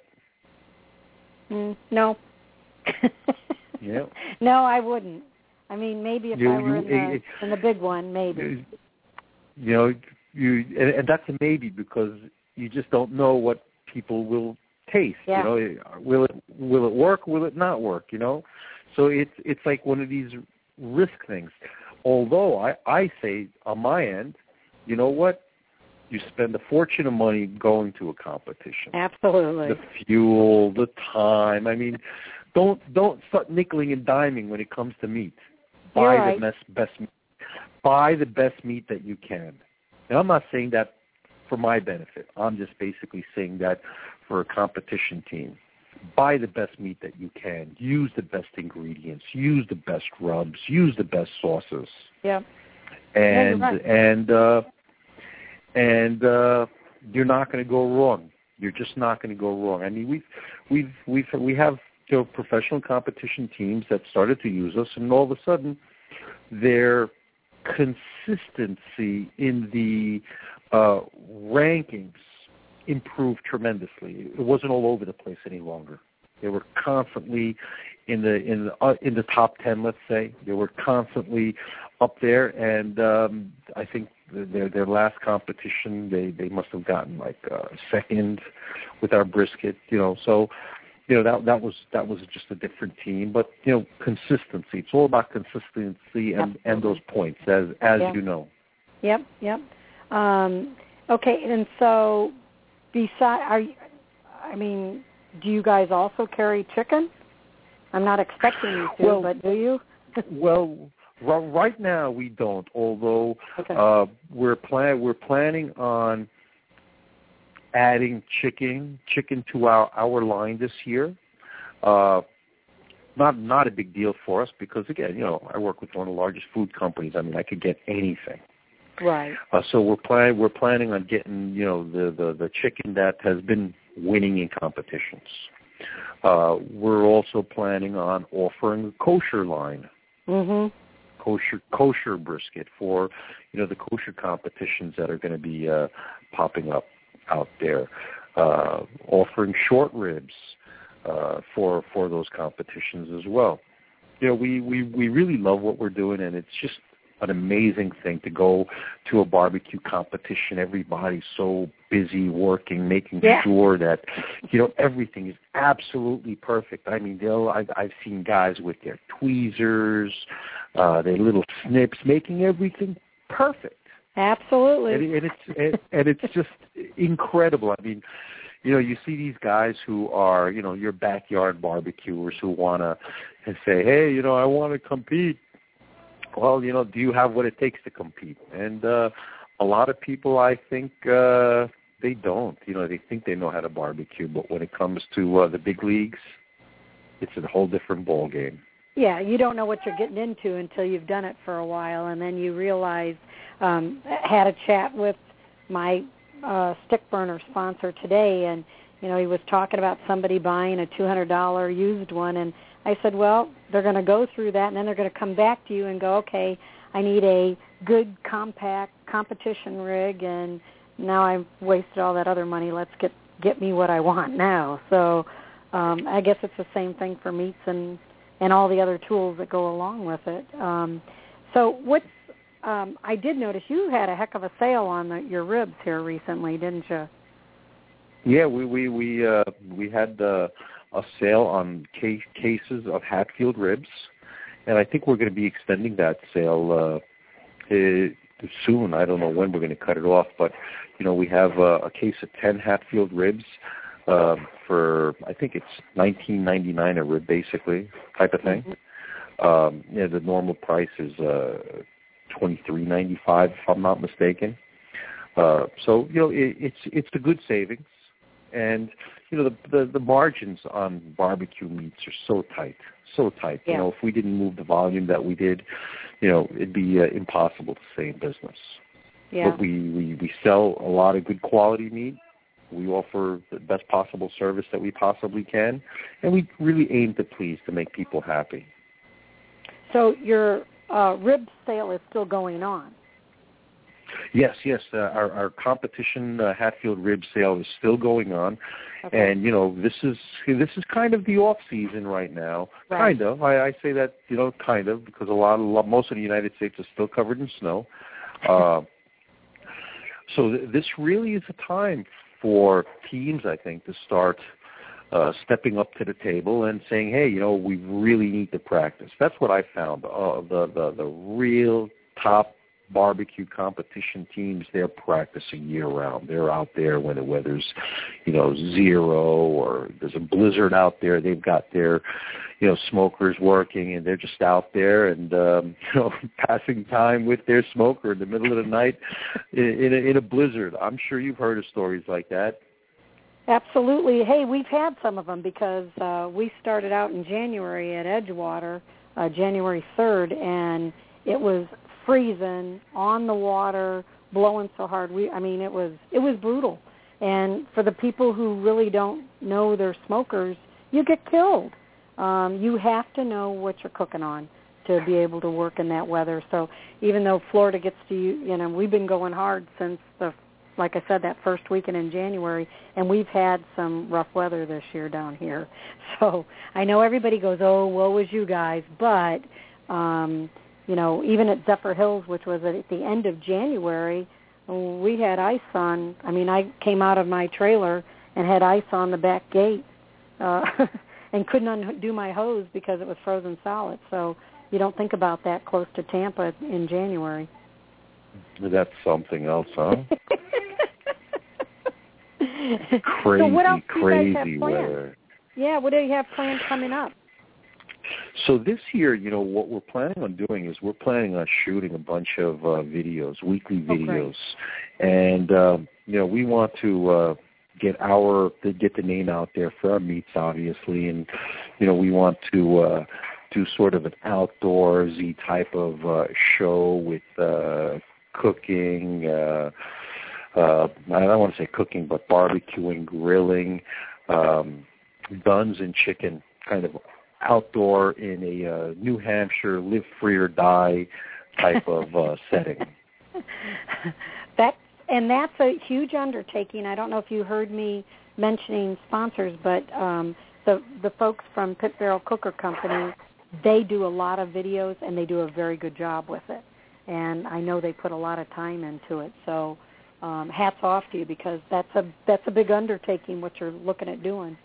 Mm, no. Yeah. No, I wouldn't. I mean, maybe if you, I were you, in, the, it, in the big one, maybe. You know, you and, and that's a maybe because you just don't know what people will taste. Yeah. You know, will it will it work? Will it not work? You know, so it's it's like one of these risk things. Although I I say on my end, you know what? You spend a fortune of money going to a competition. Absolutely. The fuel, the time. I mean, don't don't start nickeling and diming when it comes to meat. Buy You're right. the best best meat. Buy the best meat that you can. And I'm not saying that for my benefit. I'm just basically saying that for a competition team. Buy the best meat that you can. Use the best ingredients. Use the best rubs. Use the best sauces. Yeah. And yeah, right. and uh, and uh, you're not going to go wrong. You're just not going to go wrong. I mean, we've we've we've we have you know, professional competition teams that started to use us, and all of a sudden, their consistency in the uh, rankings improved tremendously. It wasn't all over the place any longer. They were constantly in the in the uh, in the top ten, let's say. They were constantly up there, and um, I think their their last competition, they, they must have gotten like uh, second with our brisket. You know, so you know that that was that was just a different team. But you know, consistency. It's all about consistency and, and those points, as as yeah. you know. Yep, yep. Um, okay, and so beside, are you, I mean, do you guys also carry chicken? I'm not expecting you to, well, but do you? well, r- right now we don't. Although okay. uh, we're plan we're planning on adding chicken chicken to our, our line this year. Uh, not not a big deal for us because again, you know, I work with one of the largest food companies. I mean, I could get anything. Right. Uh, so we're plan we're planning on getting you know the, the, the chicken that has been winning in competitions. Uh, we're also planning on offering a kosher line, mm-hmm. kosher kosher brisket for you know the kosher competitions that are going to be uh, popping up out there. Uh, offering short ribs uh, for for those competitions as well. You know, we, we, we really love what we're doing, and it's just an amazing thing to go to a barbecue competition. Everybody's so busy working, making yeah. sure that, you know, everything is absolutely perfect. I mean, they'll, I've, I've seen guys with their tweezers, uh, their little snips, making everything perfect. Absolutely. And, and it's and, and it's just incredible. I mean, you know, you see these guys who are, you know, your backyard barbecuers who want to say, hey, you know, I want to compete. Well, you know, do you have what it takes to compete? And uh, a lot of people, I think, uh, they don't. You know, they think they know how to barbecue, but when it comes to uh, the big leagues, it's a whole different ball game. Yeah, you don't know what you're getting into until you've done it for a while, and then you realize. Um, had a chat with my uh, stick burner sponsor today, and you know he was talking about somebody buying a two hundred dollars used one, and I said, well, they're going to go through that, and then they're going to come back to you and go, okay, I need a good compact competition rig, and now I've wasted all that other money. Let's get get me what I want now. So um, I guess it's the same thing for meats and and all the other tools that go along with it. Um, so what's Um, I did notice you had a heck of a sale on the, your ribs here recently, didn't you? Yeah, we we we uh, we had uh, a sale on case, cases of Hatfield ribs, and I think we're going to be extending that sale uh, uh, soon. I don't know when we're going to cut it off, but you know we have uh, a case of ten Hatfield ribs uh, for I think it's nineteen ninety-nine a rib, basically type of thing. Mm-hmm. Um, yeah, the normal price is. Uh, twenty-three ninety-five, if I'm not mistaken. Uh, so you know, it, it's it's a good savings, and you know the, the the margins on barbecue meats are so tight, so tight. Yeah. You know, if we didn't move the volume that we did, you know, it'd be uh, impossible to stay in business. Yeah. But we, we we sell a lot of good quality meat. We offer the best possible service that we possibly can, and we really aim to please to make people happy. So your Uh, rib sale is still going on. Yes, yes. Uh, our, our competition uh, Hatfield rib sale is still going on, okay. And you know this is this is kind of the off season right now. Right. Kind of. I, I say that you know kind of because a lot of most of the United States is still covered in snow. Uh, so th- this really is a time for teams, I think, to start. Uh, stepping up to the table and saying, hey, you know, we really need to practice. That's what I found. Uh, the, the, the real top barbecue competition teams, they're practicing year-round. They're out there when the weather's, you know, zero or there's a blizzard out there. They've got their, you know, smokers working, and they're just out there and, um, you know, passing time with their smoker in the middle of the night in, in, a, in a blizzard. I'm sure you've heard of stories like that. Absolutely. Hey, we've had some of them because uh, we started out in January at Edgewater, uh, January third, and it was freezing on the water, blowing so hard. We, I mean, it was it was brutal. And for the people who really don't know their smokers, you get killed. Um, you have to know what you're cooking on to be able to work in that weather. So even though Florida gets to, you know, we've been going hard since the, like I said, that first weekend in January, and we've had some rough weather this year down here. So I know everybody goes, oh, woe is you guys, but um, you know, even at Zephyr Hills, which was at the end of January, we had ice on. I mean, I came out of my trailer and had ice on the back gate uh, and couldn't undo my hose because it was frozen solid. So you don't think about that close to Tampa in January. That's something else, huh? crazy, so what else do you crazy guys have planned? weather. Yeah, what do you have planned coming up? So this year, you know, what we're planning on doing is we're planning on shooting a bunch of uh, videos, weekly videos, oh, and um, you know, we want to uh, get our to get the name out there for our meats, obviously, and you know, we want to uh, do sort of an outdoorsy type of uh, show with uh, cooking. Uh, uh, I don't want to say cooking, but barbecuing, grilling, um, guns and chicken, kind of outdoor in a uh, New Hampshire live free or die type of uh, setting. That and that's a huge undertaking. I don't know if you heard me mentioning sponsors, but um, the the folks from Pit Barrel Cooker Company, they do a lot of videos and they do a very good job with it. And I know they put a lot of time into it. So um, hats off to you because that's a that's a big undertaking what you're looking at doing.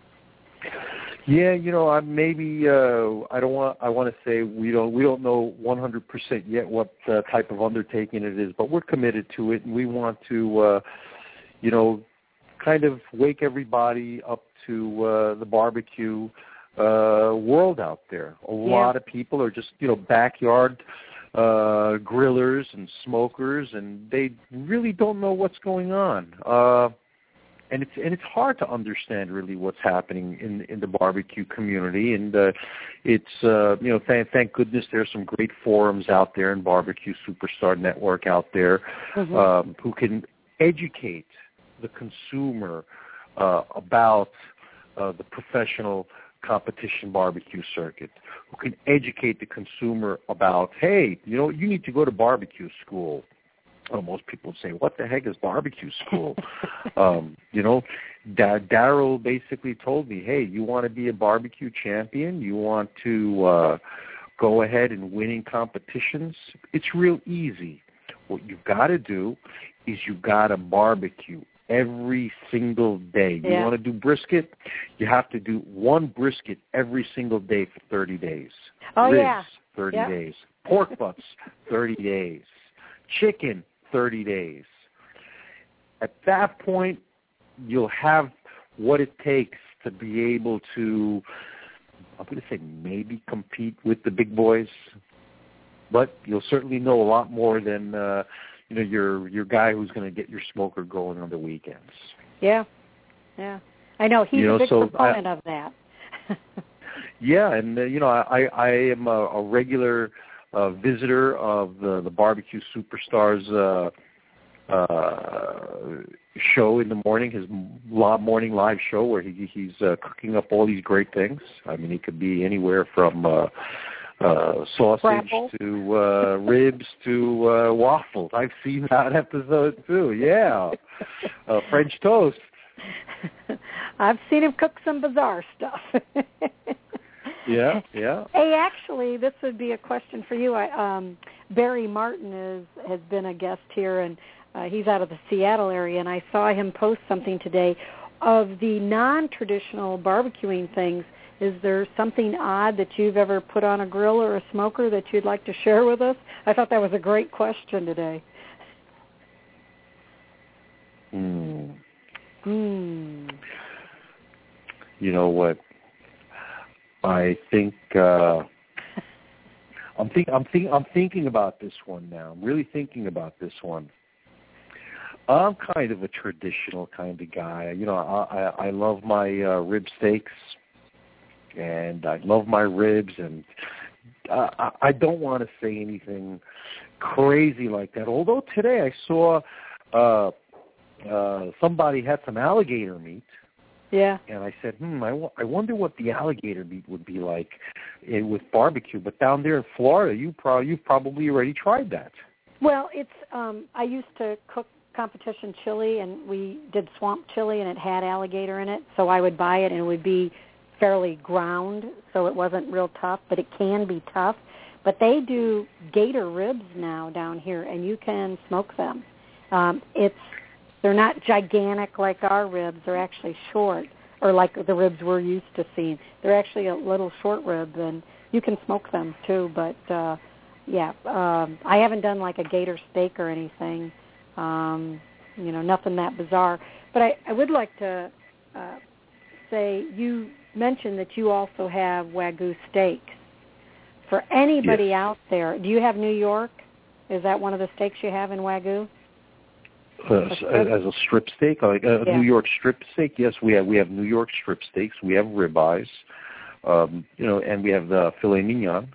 Yeah, you know, I maybe uh, I don't want. I want to say we don't. We don't know one hundred percent yet what uh, type of undertaking it is, but we're committed to it, and we want to, uh, you know, kind of wake everybody up to uh, the barbecue uh, world out there. A yeah. lot of people are just, you know, backyard uh, grillers and smokers, and they really don't know what's going on. Uh, And it's and it's hard to understand really what's happening in in the barbecue community, and uh, it's uh, you know thank thank goodness there's some great forums out there and Barbecue Superstar Network out there mm-hmm. um, who can educate the consumer uh, about uh, the professional competition barbecue circuit, who can educate the consumer about, hey, you know, you need to go to barbecue school. Oh, most people say, what the heck is barbecue school? um, you know, da- Daryl basically told me, hey, you want to be a barbecue champion? You want to uh, go ahead and winning competitions? It's real easy. What you've got to do is you've got to barbecue every single day. You yeah. want to do brisket? You have to do one brisket every single day for thirty days. Oh, Ribs, yeah. thirty yep. days. Pork butts, thirty days. Chicken, thirty days. At that point, you'll have what it takes to be able to, I'm going to say maybe compete with the big boys, but you'll certainly know a lot more than, uh, you know, your your guy who's going to get your smoker going on the weekends. Yeah, yeah. I know, he's you know, a big so proponent I, of that. yeah, and, uh, you know, I, I am a, a regular uh, visitor of the, the Barbecue Superstars uh Uh, show in the morning, his morning live show where he he's uh, cooking up all these great things. I mean, it could be anywhere from uh, uh, sausage Raffle. to uh, ribs to uh, waffles. I've seen that episode too. Yeah, uh, French toast. I've seen him cook some bizarre stuff. yeah, yeah. Hey, actually, this would be a question for you. I, um, Barry Martin is has been a guest here, and Uh, he's out of the Seattle area, and I saw him post something today of the non-traditional barbecuing things. Is there something odd that you've ever put on a grill or a smoker that you'd like to share with us? I thought that was a great question today. Hmm. Hmm. You know what? I think uh, I'm think I'm think I'm thinking about this one now. I'm really thinking about this one. I'm kind of a traditional kind of guy. You know, I I, I love my uh, rib steaks, and I love my ribs, and uh, I, I don't want to say anything crazy like that. Although today I saw uh, uh, somebody had some alligator meat. Yeah. And I said, hmm, I, w- I wonder what the alligator meat would be like in, with barbecue. But down there in Florida, you pro- you've probably already tried that. Well, it's um, I used to cook competition chili, and we did swamp chili, and it had alligator in it. So I would buy it, and it would be fairly ground, so it wasn't real tough, but it can be tough. But they do gator ribs now down here, and you can smoke them. Um, it's They're not gigantic like our ribs. They're actually short, or like the ribs we're used to seeing. They're actually a little short rib, and you can smoke them too. But, uh, yeah, um, I haven't done like a gator steak or anything, um, you know, nothing that bizarre. But I, I would like to uh, say you mentioned that you also have Wagyu steaks. For anybody Yes. out there, do you have New York? Is that one of the steaks you have in Wagyu? Uh, as a strip steak, like a yeah. New York strip steak, yes, we have we have New York strip steaks, we have ribeyes, um, you know, and we have the filet mignon.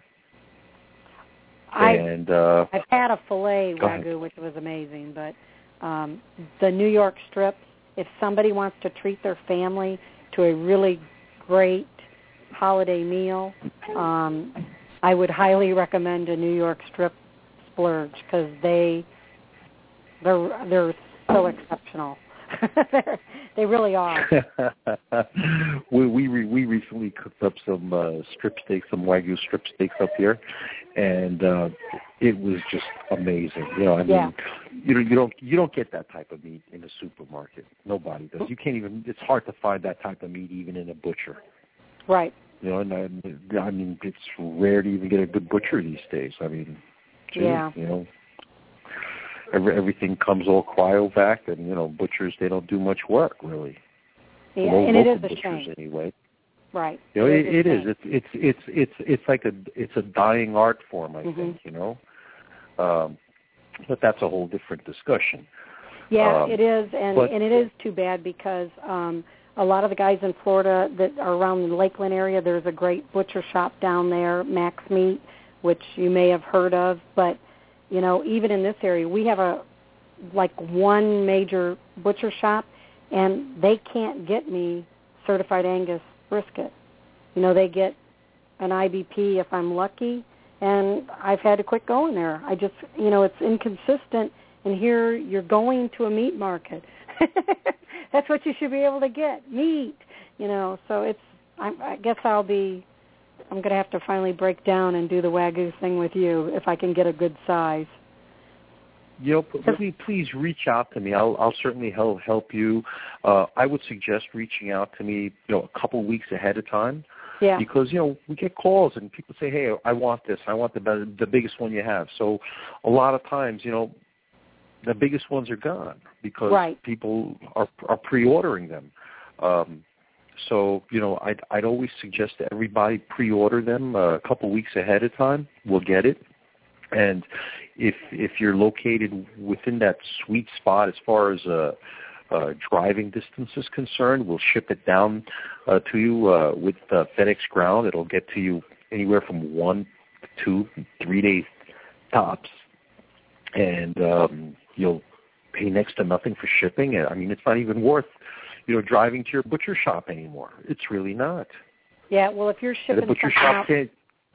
I, and uh, I've had a filet Wagyu, which was amazing, but um, the New York strip, if somebody wants to treat their family to a really great holiday meal, um, I would highly recommend a New York strip splurge because they. They're they're so exceptional. They really are. we we re, we recently cooked up some uh, strip steaks, some Wagyu strip steaks up here, and uh, it was just amazing. You know, I mean, yeah. you know, you don't you don't get that type of meat in a supermarket. Nobody does. You can't even. It's hard to find that type of meat even in a butcher. Right. You know, and I, I mean, it's rare to even get a good butcher these days. I mean, gee, yeah. You know. Every, everything comes all cryovac, and you know butchers they don't do much work really. Yeah, well, and it is a butchers shame. Anyway, right? You know, it, it, is, it is. It's it's it's it's it's like a it's a dying art form, I mm-hmm. think. You know, um, but that's a whole different discussion. Yeah, um, it is, and but, and it is too bad because um, a lot of the guys in Florida that are around the Lakeland area, there's a great butcher shop down there, Max Meat, which you may have heard of, but. You know, even in this area, we have a like one major butcher shop, and they can't get me certified Angus brisket. You know, they get an I B P if I'm lucky, and I've had to quit going there. I just, you know, it's inconsistent, and here you're going to a meat market. That's what you should be able to get, meat. You know, so it's. I, I guess I'll be. I'm going to have to finally break down and do the Wagyu thing with you if I can get a good size. You know, please, please reach out to me. I'll, I'll certainly help help you. Uh, I would suggest reaching out to me, you know, a couple of weeks ahead of time. Yeah. Because you know we get calls and people say, "Hey, I want this. I want the better, the biggest one you have." So, a lot of times, you know, the biggest ones are gone because right. people are are pre-ordering them. Um, So, you know, I'd, I'd always suggest that everybody pre-order them a couple weeks ahead of time. We'll get it. And if if you're located within that sweet spot as far as uh, uh, driving distance is concerned, we'll ship it down uh, to you uh, with uh, FedEx Ground. It'll get to you anywhere from one, two, three days tops. And um, you'll pay next to nothing for shipping. I mean, it's not even worth you know, driving to your butcher shop anymore. It's really not. Yeah, well, if you're shipping the butcher something shop out, can't,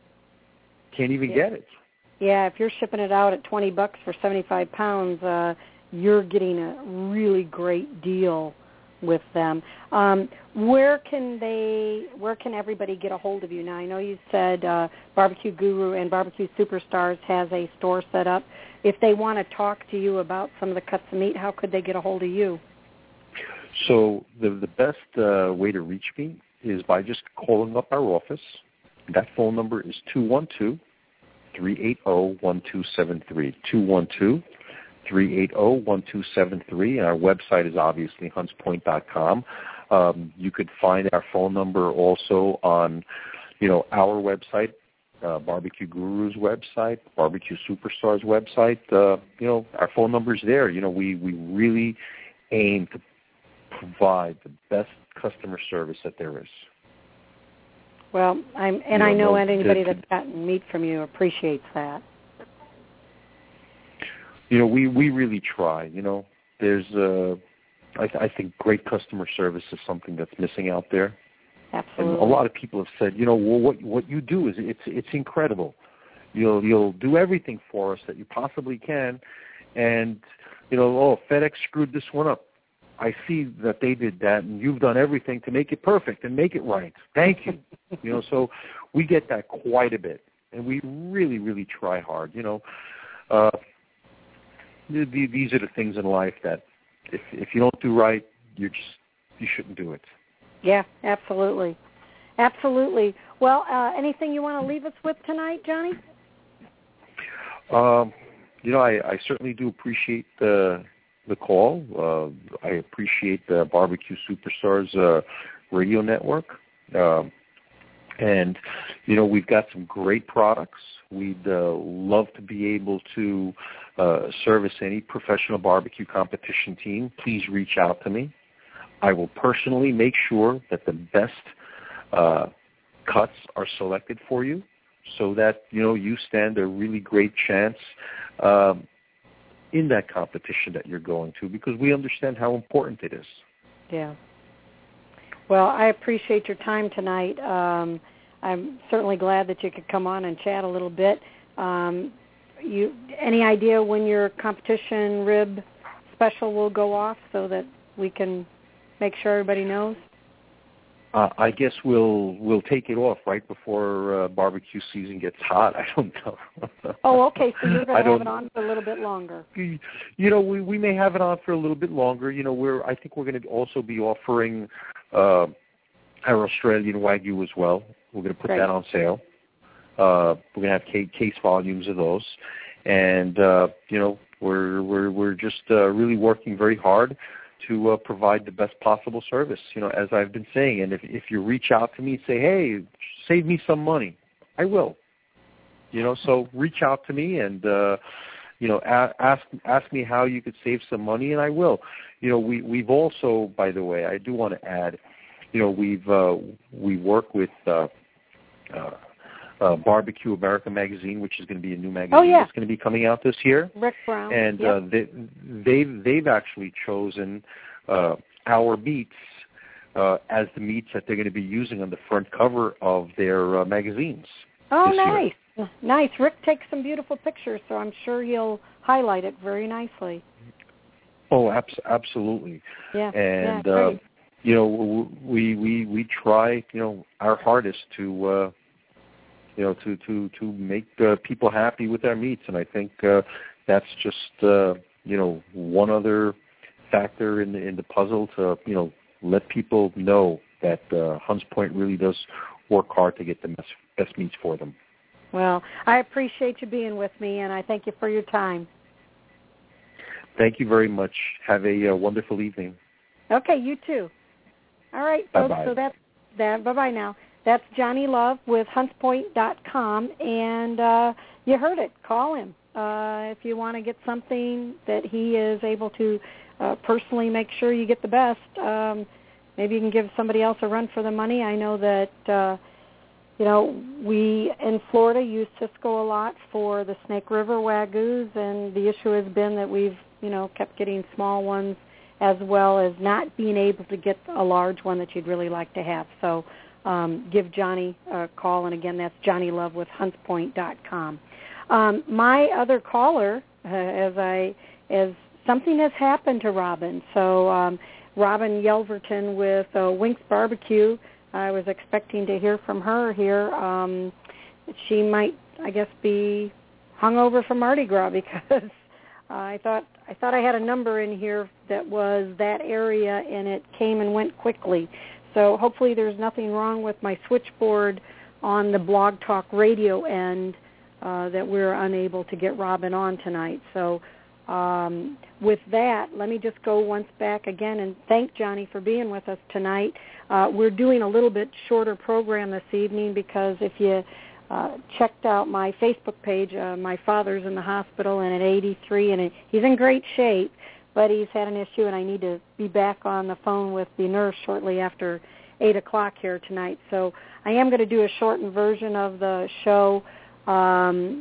can't even yeah. get it. Yeah, if you're shipping it out at twenty bucks for seventy-five pounds, uh, you're getting a really great deal with them. Um, where can they? Where can everybody get a hold of you now? I know you said uh, Barbecue Guru and Barbecue Superstars has a store set up. If they want to talk to you about some of the cuts of meat, how could they get a hold of you? So the the best uh, way to reach me is by just calling up our office. That phone number is two one two, three eight zero, one two seven three, two one two, three eight zero, one two seven three, and our website is obviously hunts point dot com. Um, you could find our phone number also on, you know, our website, uh, Barbecue Guru's website, Barbecue Superstars website. Uh, you know, our phone number's there. You know, we, we really aim to provide the best customer service that there is. Well, I'm, and you I know know, anybody to, that's gotten meat from you appreciates that. You know, we, we really try. You know, there's, uh, I, th- I think great customer service is something that's missing out there. Absolutely. And a lot of people have said, you know, well, what what you do is it's it's incredible. You'll you'll do everything for us that you possibly can, and you know, oh, FedEx screwed this one up. I see that they did that, and you've done everything to make it perfect and make it right. Thank you. You know, so we get that quite a bit, and we really, really try hard. You know, uh, these are the things in life that if if you don't do right, you just you shouldn't do it. Yeah, absolutely, absolutely. Well, uh, anything you want to leave us with tonight, Johnny? Um, you know, I, I certainly do appreciate the the call. Uh, I appreciate the Barbecue Superstars uh, radio network. Um, and, you know, we've got some great products. We'd uh, love to be able to uh, service any professional barbecue competition team. Please reach out to me. I will personally make sure that the best uh, cuts are selected for you so that, you know, you stand a really great chance um, in that competition that you're going to, because we understand how important it is. Yeah. Well, I appreciate your time tonight. Um, I'm certainly glad that you could come on and chat a little bit. Um, you any idea when your competition rib special will go off so that we can make sure everybody knows? Uh, I guess we'll we'll take it off right before uh, barbecue season gets hot. I don't know. Oh, okay. So you're going to have don't, it on for a little bit longer. You know, we, we may have it on for a little bit longer. You know, we're I think we're going to also be offering uh, our Australian Wagyu as well. We're going to put Great. that on sale. Uh, we're going to have case, case volumes of those, and uh, you know, we're we're we're just uh, really working very hard to uh, provide the best possible service, you know, as I've been saying. And if if you reach out to me and say, hey, save me some money, I will. You know, so reach out to me and, uh, you know, a- ask ask me how you could save some money, and I will. You know, we, we've also, by the way, I do want to add, you know, we've uh, we work with uh, uh, uh, Barbecue America magazine, which is going to be a new magazine oh, yeah. that's going to be coming out this year. Rick Brown. And yep. uh, they, they've, they've actually chosen uh, our meats uh, as the meats that they're going to be using on the front cover of their uh, magazines. Oh, this nice. year. Nice. Rick takes some beautiful pictures, so I'm sure he'll highlight it very nicely. Oh, abs- absolutely. Yeah. And, yeah, uh, great. you know, we, we, we try, you know, our hardest to, uh, you know, to, to, to make uh, people happy with our meats. And I think uh, that's just, uh, you know, one other factor in the, in the puzzle to, you know, let people know that uh, Hunts Point really does work hard to get the best, best meats for them. Well, I appreciate you being with me, and I thank you for your time. Thank you very much. Have a uh, wonderful evening. Okay, you too. All right, folks, Bye-bye. so that's that. Bye-bye now. That's Johnny Love with hunts point dot com, and uh, you heard it. Call him uh, if you want to get something that he is able to uh, personally make sure you get the best. Um, maybe you can give somebody else a run for the money. I know that, uh, you know, we in Florida use Cisco a lot for the Snake River Wagyus, and the issue has been that we've, you know, kept getting small ones as well as not being able to get a large one that you'd really like to have. So um, give Johnny a call, and again, that's Johnny Love with hunts point dot com. Um, my other caller, uh, as I as something has happened to Robin. So um, Robin Yelverton with uh, Winks Barbecue. I was expecting to hear from her here. Um, she might, I guess, be hungover from Mardi Gras because uh, I thought I thought I had a number in here that was that area, and it came and went quickly. So hopefully there's nothing wrong with my switchboard on the Blog Talk Radio end uh, that we're unable to get Robin on tonight. So um, with that, let me just go once back again and thank Johnny for being with us tonight. Uh, we're doing a little bit shorter program this evening because if you uh, checked out my Facebook page, uh, my father's in the hospital and at eighty-three, and he's in great shape, but he's had an issue, and I need to be back on the phone with the nurse shortly after eight o'clock here tonight. So I am going to do a shortened version of the show. Um,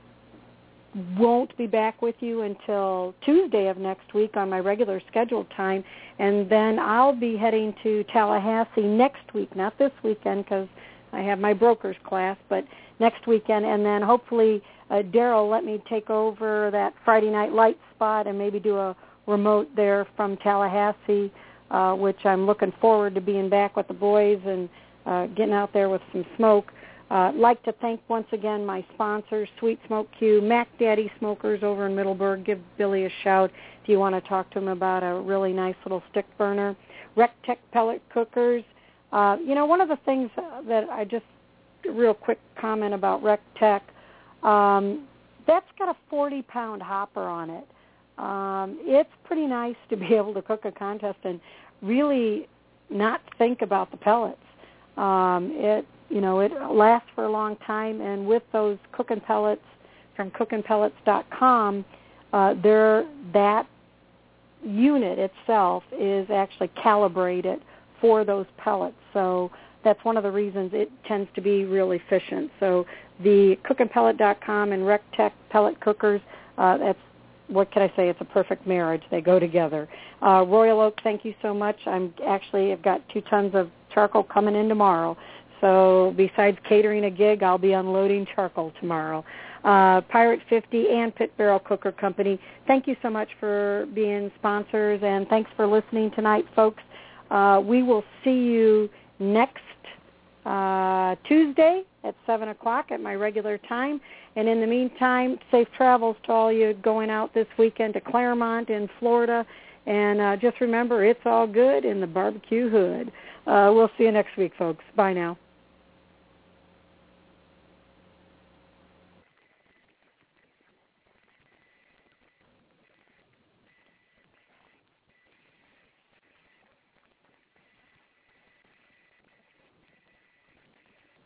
won't be back with you until Tuesday of next week on my regular scheduled time, and then I'll be heading to Tallahassee next week, not this weekend because I have my broker's class, but next weekend, and then hopefully uh, Daryl let me take over that Friday Night Light spot and maybe do a remote there from Tallahassee, uh, which I'm looking forward to being back with the boys and uh, getting out there with some smoke. Uh, like to thank once again my sponsors, Sweet Smoke Q, Mac Daddy Smokers over in Middleburg. Give Billy a shout if you want to talk to him about a really nice little stick burner. RecTech Pellet Cookers. Uh, you know, one of the things that I just, a real quick comment about RecTech, um, that's got a forty-pound hopper on it. Um, it's pretty nice to be able to cook a contest and really not think about the pellets. Um, it, you know, it lasts for a long time, and with those cooking pellets from cooking pellets dot com, uh, they're, that unit itself is actually calibrated for those pellets. So that's one of the reasons it tends to be real efficient. So the cooking pellet dot com and RecTech pellet cookers, uh, that's, what can I say? It's a perfect marriage. They go together. Uh, Royal Oak, thank you so much. I'm actually, I've got two tons of charcoal coming in tomorrow. So besides catering a gig, I'll be unloading charcoal tomorrow. Uh, Pirate fifty and Pit Barrel Cooker Company, thank you so much for being sponsors, and thanks for listening tonight, folks. Uh, we will see you next uh, Tuesday at seven o'clock at my regular time. And in the meantime, safe travels to all you going out this weekend to Claremont in Florida. And uh, just remember, it's all good in the barbecue hood. Uh, we'll see you next week, folks. Bye now.